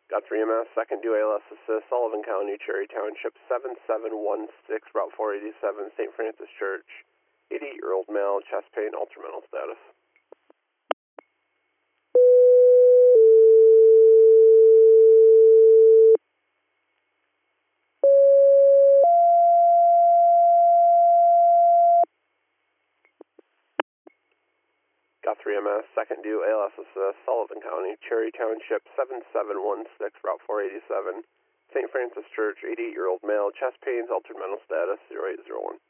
Guthrie MS, second due ALS assist, Sullivan County, Cherry Township, 7716, Route 487, St. Francis Church, 88-year-old male, chest pain, ultramental status. Guthrie MS, second due ALS assist, Sullivan County, Cherry Township, 7716, Route 487, St. Francis Church, 88-year-old male, chest pains, altered mental status, 0801.